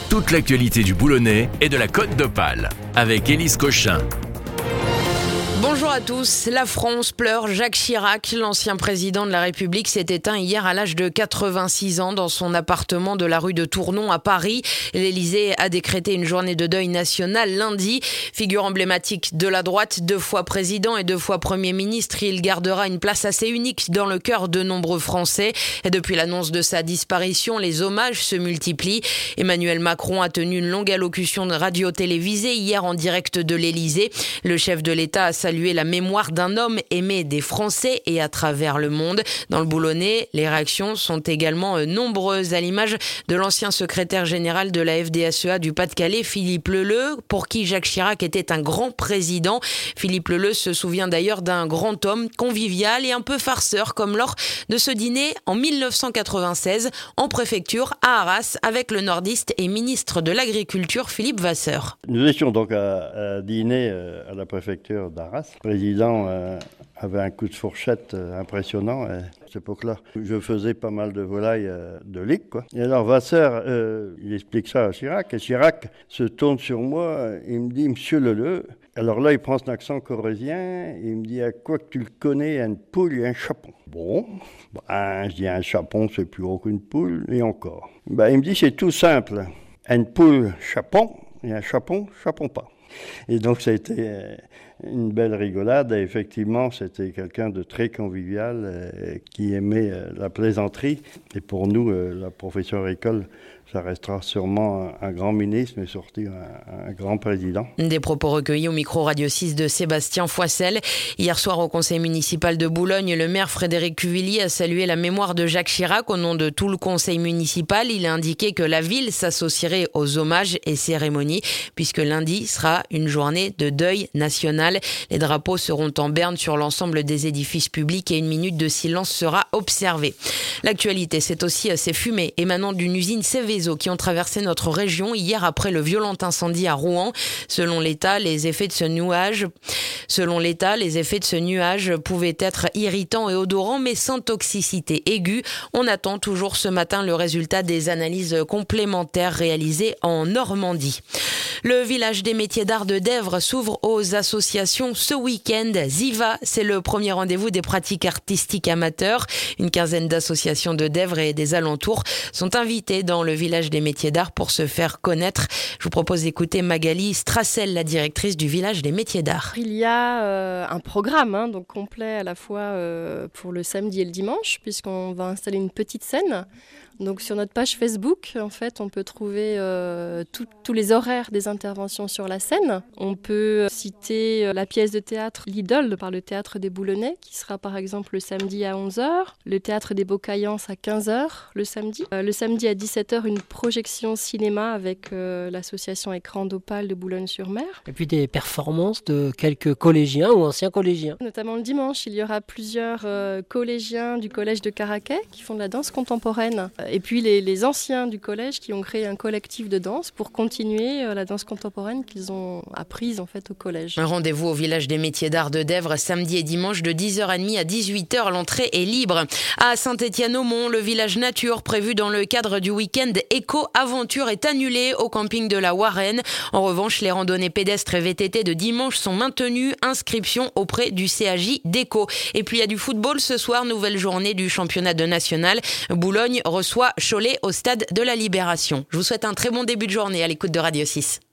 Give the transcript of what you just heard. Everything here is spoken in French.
Toute l'actualité du Boulonnais et de la Côte d'Opale avec Élise Cochin. Bonjour à tous. La France pleure. Jacques Chirac, l'ancien président de la République, s'est éteint hier à l'âge de 86 ans dans son appartement de la rue de Tournon à Paris. L'Élysée a décrété une journée de deuil national lundi. Figure emblématique de la droite, 2 fois président et 2 fois Premier ministre, il gardera une place assez unique dans le cœur de nombreux Français. Et depuis l'annonce de sa disparition, les hommages se multiplient. Emmanuel Macron a tenu une longue allocution de radio-télévisée hier en direct de l'Élysée. Le chef de l'État a salué la mémoire d'un homme aimé des Français et à travers le monde. Dans le Boulonnais, les réactions sont également nombreuses, à l'image de l'ancien secrétaire général de la FDSEA du Pas-de-Calais, Philippe Leleu, pour qui Jacques Chirac était un grand président. Philippe Leleu se souvient d'ailleurs d'un grand homme convivial et un peu farceur, comme lors de ce dîner en 1996 en préfecture à Arras avec le nordiste et ministre de l'Agriculture Philippe Vasseur. Nous étions donc à dîner à la préfecture d'Arras. Le président avait un coup de fourchette impressionnant à cette époque-là. Je faisais pas mal de volailles de ligue, quoi. Et alors Vasseur, il explique ça à Chirac, et Chirac se tourne sur moi, il me dit « Monsieur Leleu ». Alors là, il prend son accent corrézien, il me dit « À quoi que tu le connais, une poule et un chapon ». Bon, je dis « Un chapon, c'est plus gros qu'une poule, et encore ». Il me dit « C'est tout simple, une poule, chapon, et un chapon pas ». Et donc ça a été une belle rigolade. Et effectivement, c'était quelqu'un de très convivial qui aimait la plaisanterie. Et pour nous, la profession agricole, ça restera sûrement un grand ministre, mais surtout un grand président. Des propos recueillis au micro Radio 6 de Sébastien Foissel. Hier soir, au conseil municipal de Boulogne, le maire Frédéric Cuvillier a salué la mémoire de Jacques Chirac au nom de tout le conseil municipal. Il a indiqué que la ville s'associerait aux hommages et cérémonies, puisque lundi sera une journée de deuil national. Les drapeaux seront en berne sur l'ensemble des édifices publics et une minute de silence sera observée. L'actualité, c'est aussi ces fumées émanant d'une usine Céveso qui ont traversé notre région hier après le violent incendie à Rouen. Selon l'État, les effets de ce nuage pouvaient être irritants et odorants, mais sans toxicité aiguë. On attend toujours ce matin le résultat des analyses complémentaires réalisées en Normandie. Le village des métiers d'art de Dèvres s'ouvre aux associations ce week-end. Ziva, c'est le premier rendez-vous des pratiques artistiques amateurs. Une quinzaine d'associations de Dèvres et des alentours sont invitées dans le village des métiers d'art pour se faire connaître. Je vous propose d'écouter Magali Strassel, la directrice du village des métiers d'art. Il y a un programme donc complet à la fois pour le samedi et le dimanche, puisqu'on va installer une petite scène. Donc sur notre page Facebook, en fait, on peut trouver tous les horaires des interventions sur la scène. On peut citer la pièce de théâtre L'Idole par le Théâtre des Boulonnais, qui sera par exemple le samedi à 11h, le Théâtre des Beaucaillances à 15h le samedi. Le samedi à 17h, une projection cinéma avec l'association Écran d'Opale de Boulogne-sur-Mer. Et puis des performances de quelques collégiens ou anciens collégiens. Notamment le dimanche, il y aura plusieurs collégiens du collège de Caraquet qui font de la danse contemporaine. Et puis les anciens du collège qui ont créé un collectif de danse pour continuer la danse contemporaine qu'ils ont apprise en fait au collège. Un rendez-vous au village des métiers d'art de Dèvres samedi et dimanche de 10h30 à 18h. L'entrée est libre. À Saint-Étienne-au-Mont, le village nature prévu dans le cadre du week-end éco-aventure est annulé au camping de la Warenne. En revanche, les randonnées pédestres et VTT de dimanche sont maintenues. Inscription auprès du CAJ d'Éco. Et puis il y a du football ce soir, nouvelle journée du championnat de national. Boulogne reçoit Cholet au stade de la Libération. Je vous souhaite un très bon début de journée à l'écoute de Radio 6.